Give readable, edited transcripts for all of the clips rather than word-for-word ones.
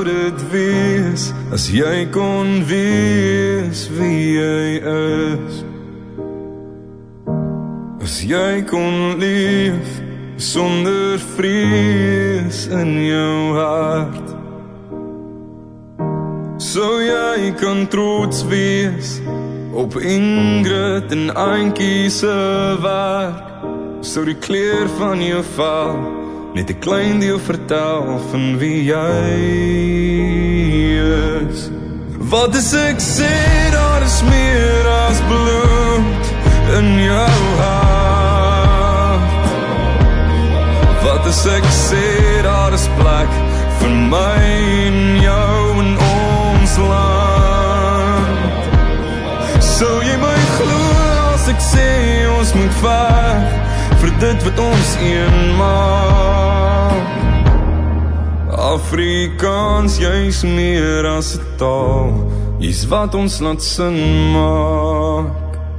sou dit wees as jy kon wees wie jy is? As jy kon leef sonder vrees in jou hart, sou jy kan trots wees op Ingrid en Auntie se werk, sou die kleur van jou val net 'n klein deel vertel van wie jy is. Wat as ek sê daar is meer as bloed in jou hart? Wat as ek sê daar is plek vir my en jou in ons land? Sou jy my glo as ek sê ons moet veg vir dit wat ons een maak? Afrikaans, jy's meer as 'n taal, jy's wat ons laat sin maak.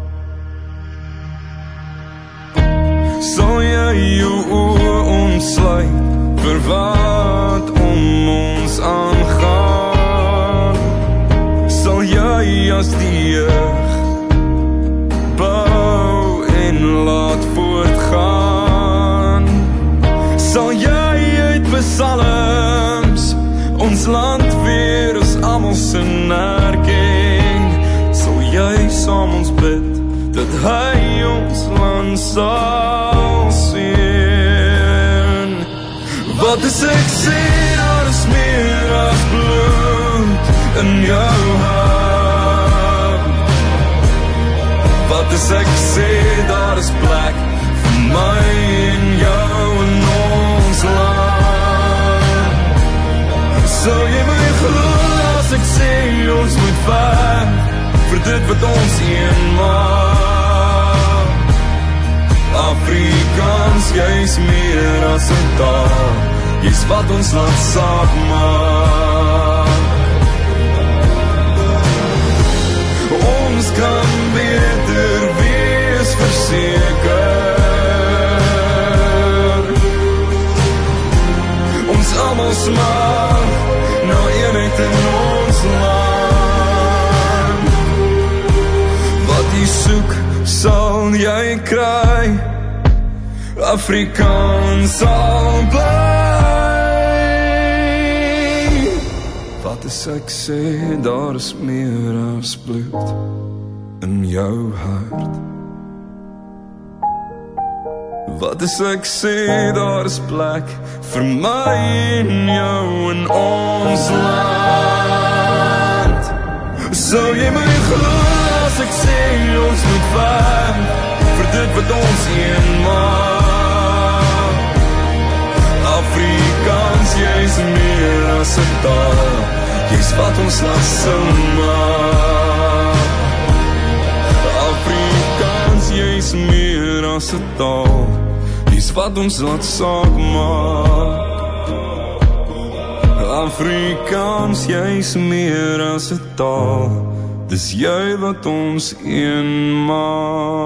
Sal jy jou oë ontsluit vir wat om ons aangaan? Sal jy as die jeug bou en laat voortgaan? Sal jy uit psalms ons land weer as almal sin erken? Sal jy saam ons bid dat hy ons land sal seën? Wat as ek sê daar is meer as bloed in jou hart? Wat as ek sê daar is plek vir my en jou in ons land? Sou jy my glo as ek sê ons moet veg vir dit wat ons een maak? Afrikaans, jy's meer as 'n taal, jy's wat ons laat saak maak. Ons kan beter wees verseker, ons almal smag na eenheid in ons land. Wat jy soek sal jy kry, Afrikaans sal bly. Wat as ek sê daar is meer as bloed in jou hart? Wat as ek sê daar is plek vir my en jou in ons land? Sou jy my glo as ek sê ons moet veg vir dit wat ons een maak? Afrikaans, jy's meer as 'n taal, jy's wat ons laat sing maak. Afrikaans, jy's meer as 'n taal, jy's wat ons laat saak maak. Afrikaans, jy's meer as 'n taal, dis jy wat ons een maak.